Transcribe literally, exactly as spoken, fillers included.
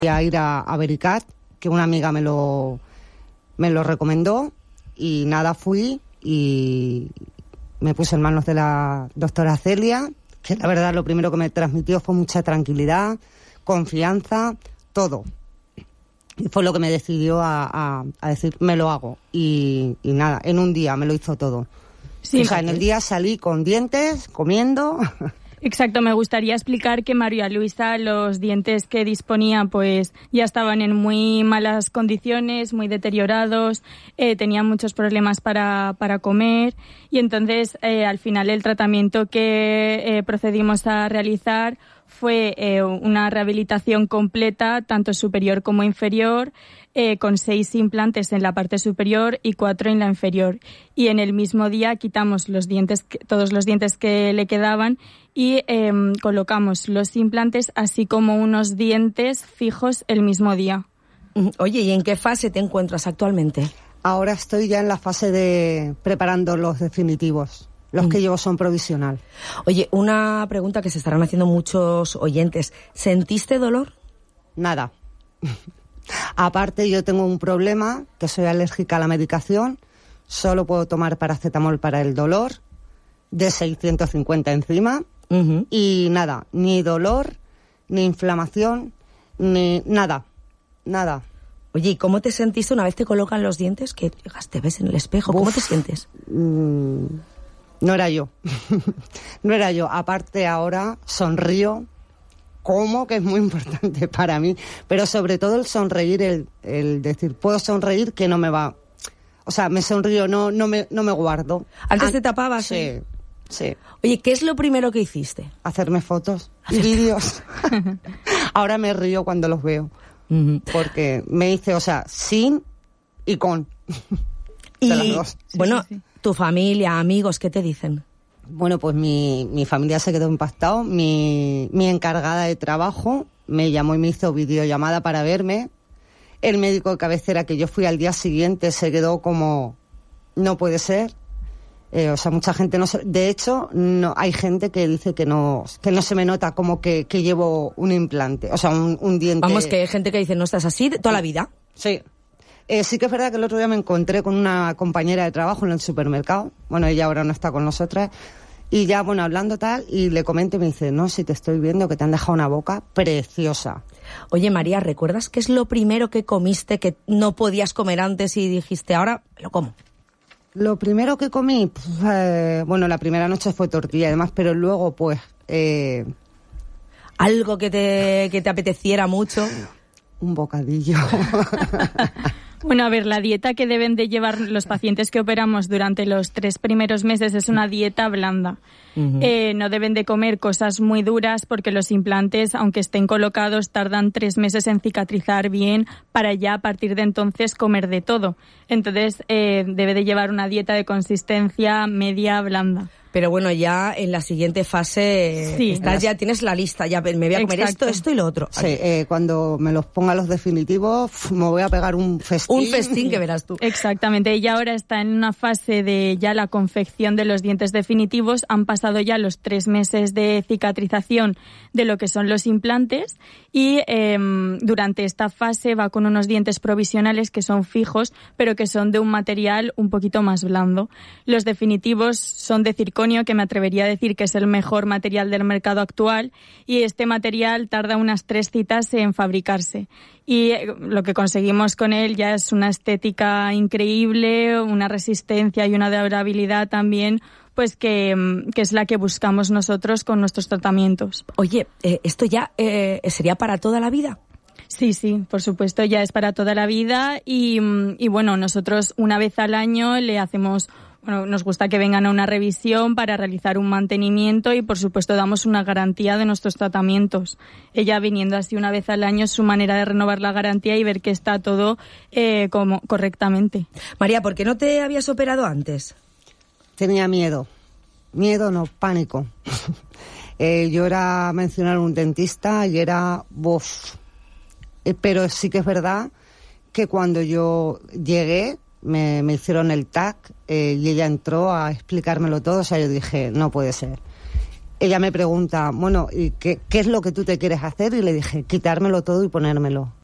a ir a, a Vericat, que una amiga me lo, me lo recomendó, y nada, fui y me puse en manos de la doctora Celia, que la verdad lo primero que me transmitió fue mucha tranquilidad, confianza, todo. Y fue lo que me decidió a, a, a decir, me lo hago. Y, y nada, en un día me lo hizo todo. Sí, o sea, en el día salí con dientes, comiendo... Exacto, me gustaría explicar que María Luisa, los dientes que disponía pues ya estaban en muy malas condiciones, muy deteriorados, eh, tenía muchos problemas para, para comer, y entonces eh, al final el tratamiento que eh, procedimos a realizar fue eh, una rehabilitación completa, tanto superior como inferior, eh, con seis implantes en la parte superior y cuatro en la inferior. Y en el mismo día quitamos los dientes, todos los dientes que le quedaban, y eh, colocamos los implantes, así como unos dientes fijos el mismo día. Oye, ¿y en qué fase te encuentras actualmente? Ahora estoy ya en la fase de preparando los definitivos. Los que llevo son provisional. Oye, una pregunta que se estarán haciendo muchos oyentes. ¿Sentiste dolor? Nada. Aparte, yo tengo un problema, que soy alérgica a la medicación. Solo puedo tomar paracetamol para el dolor, de seiscientos cincuenta encima. Uh-huh. Y nada, ni dolor, ni inflamación, ni nada. Nada. Oye, ¿y cómo te sentiste una vez te colocan los dientes? Que te ves en el espejo. ¿Cómo Uf, te sientes? Mmm... No era yo, no era yo. Aparte ahora sonrío, como que es muy importante para mí, pero sobre todo el sonreír, el, el decir, puedo sonreír que no me va, o sea, me sonrío, no, no me, no me guardo. ¿Antes An- te tapabas? Sí, ¿eh? sí. Oye, ¿qué es lo primero que hiciste? Hacerme fotos y vídeos. Ahora me río cuando los veo, uh-huh. porque me hice, o sea, sin y con. Y de las dos. Bueno, sí, sí. Tu familia, amigos, ¿qué te dicen? Bueno, pues mi, mi familia se quedó impactado. Mi, mi encargada de trabajo me llamó y me hizo videollamada para verme. El médico de cabecera, que yo fui al día siguiente, se quedó como, no puede ser. Eh, o sea, mucha gente no se... De hecho, no, hay gente que dice que no, que no se me nota como que, que llevo un implante, o sea, un, un diente... Vamos, que hay gente que dice, ¿no estás así toda la vida? Sí. Eh, sí que es verdad que el otro día me encontré con una compañera de trabajo en el supermercado. Bueno, ella ahora no está con nosotras. Y ya, bueno, hablando tal, y le comento y me dice, no, si te estoy viendo que te han dejado una boca preciosa. Oye, María, ¿recuerdas qué es lo primero que comiste que no podías comer antes y dijiste, ahora lo como? Lo primero que comí, pues, eh, bueno, la primera noche fue tortilla y demás, pero luego, pues... Eh... Algo que te, que te apeteciera mucho. Un bocadillo. Bueno, a ver, la dieta que deben de llevar los pacientes que operamos durante los tres primeros meses es una dieta blanda. Uh-huh. Eh, no deben de comer cosas muy duras porque los implantes, aunque estén colocados, tardan tres meses en cicatrizar bien para ya a partir de entonces comer de todo. Entonces, eh, debe de llevar una dieta de consistencia media blanda. Pero bueno, ya en la siguiente fase sí, estás, las... ya tienes la lista, ya me voy a comer Exacto. esto, esto y lo otro. Sí, eh, cuando me los ponga los definitivos, me voy a pegar un festín. Un festín que verás tú. Exactamente, ella ahora está en una fase de ya la confección de los dientes definitivos. Han pasado ya los tres meses de cicatrización de lo que son los implantes y eh, durante esta fase va con unos dientes provisionales que son fijos, pero que son de un material un poquito más blando. Los definitivos son de circonio, que me atrevería a decir que es el mejor material del mercado actual, y este material tarda unas tres citas en fabricarse. Y lo que conseguimos con él ya es una estética increíble, una resistencia y una durabilidad también, pues que, que es la que buscamos nosotros con nuestros tratamientos. Oye, eh, ¿esto ya eh, sería para toda la vida? Sí, sí, por supuesto, ya es para toda la vida y, y bueno, nosotros una vez al año le hacemos... Bueno, nos gusta que vengan a una revisión para realizar un mantenimiento y, por supuesto, damos una garantía de nuestros tratamientos. Ella viniendo así una vez al año es su manera de renovar la garantía y ver que está todo eh, como correctamente. María, ¿por qué no te habías operado antes? Tenía miedo. Miedo, no, pánico. eh, yo era mencionar un dentista y era... Uf. Eh, pero sí que es verdad que cuando yo llegué... Me, me hicieron el T A C eh, y ella entró a explicármelo todo, o sea, yo dije, no puede ser. ella me pregunta, bueno, ¿y qué, qué es lo que tú te quieres hacer? Y le dije, quitármelo todo y ponérmelo.